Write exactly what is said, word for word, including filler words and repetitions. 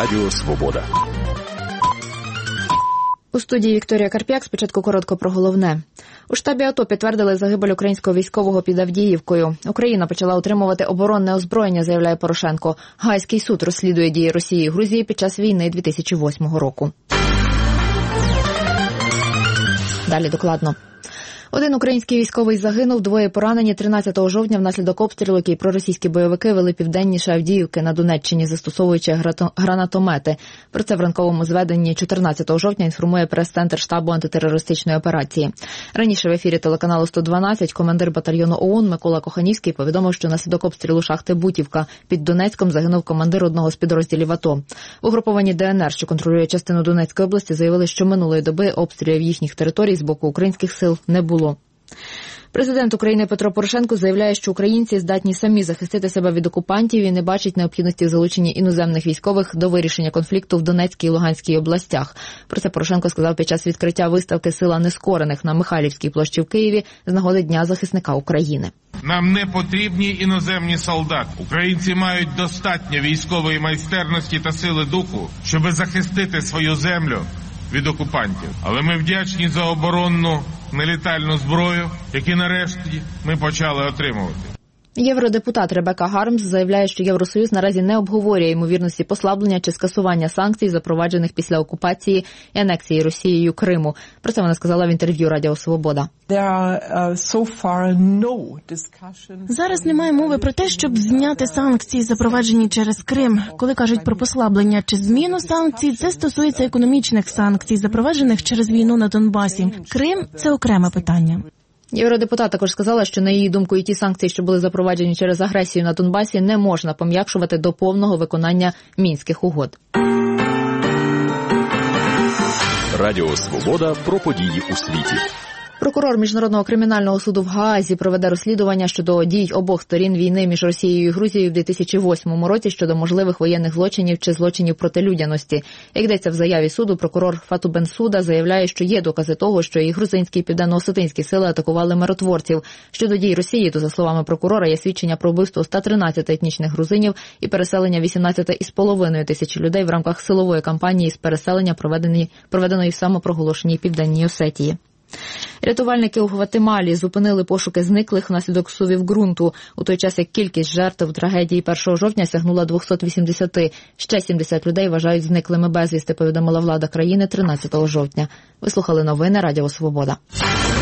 Радіо Свобода. У студії Вікторія Карп'як. Спочатку коротко про головне. У штабі АТО підтвердили загибель українського військового під Авдіївкою. Україна почала отримувати оборонне озброєння, заявляє Порошенко. Гаазький суд розслідує дії Росії і Грузії під час війни дві тисячі восьмого року. Далі докладно. Один український військовий загинув, двоє поранені тринадцятого жовтня внаслідок обстрілу, який проросійські бойовики вели південніше Авдіївки на Донеччині, застосовуючи гранатомети. Про це в ранковому зведенні чотирнадцятого жовтня інформує прес-центр штабу антитерористичної операції. Раніше в ефірі телеканалу сто дванадцять командир батальйону ОУН Микола Коханівський повідомив, що внаслідок обстрілу шахти Бутівка під Донецьком загинув командир одного з підрозділів АТО. В угрупованні ДНР, що контролює частину Донецької області, заявили, що минулої доби обстрілів їхніх територій з боку українських сил не було. Президент України Петро Порошенко заявляє, що українці здатні самі захистити себе від окупантів і не бачить необхідності в залученні іноземних військових до вирішення конфлікту в Донецькій і Луганській областях. Про це Порошенко сказав під час відкриття виставки «Сила нескорених» на Михайлівській площі в Києві з нагоди Дня захисника України. Нам не потрібні іноземні солдати. Українці мають достатньо військової майстерності та сили духу, щоб захистити свою землю від окупантів. Але ми вдячні за оборонну нелітальну зброю, яку нарешті ми почали отримувати. Євродепутат Ребека Гармс заявляє, що Євросоюз наразі не обговорює ймовірності послаблення чи скасування санкцій, запроваджених після окупації і анексії Росією Криму. Про це вона сказала в інтерв'ю Радіо Свобода. Зараз немає мови про те, щоб зняти санкції, запроваджені через Крим. Коли кажуть про послаблення чи зміну санкцій, це стосується економічних санкцій, запроваджених через війну на Донбасі. Крим – це окреме питання. Євродепутат також сказала, що, на її думку, і ті санкції, що були запроваджені через агресію на Донбасі, не можна пом'якшувати до повного виконання Мінських угод. Радіо Свобода про події у світі. Прокурор Міжнародного кримінального суду в Гаазі проведе розслідування щодо дій обох сторін війни між Росією і Грузією в дві тисячі восьмому році щодо можливих воєнних злочинів чи злочинів проти людяності. Як йдеться в заяві суду, прокурор Фату Бенсуда заявляє, що є докази того, що і грузинські, і південно-осетинські сили атакували миротворців. Щодо дій Росії, то, за словами прокурора, є свідчення про вбивство ста тринадцяти етнічних грузинів і переселення вісімнадцяти із половиною тисячі людей в рамках силової кампанії з переселення, проведеної в самопроголошеній Південній Осетії. Рятувальники у Гватемалі зупинили пошуки зниклих внаслідок сувів ґрунту, у той час як кількість жертв трагедії першого жовтня сягнула двохсот вісімдесяти. Ще сімдесят людей вважають зниклими безвісти, повідомила влада країни тринадцятого жовтня. Ви слухали новини Радіо Свобода.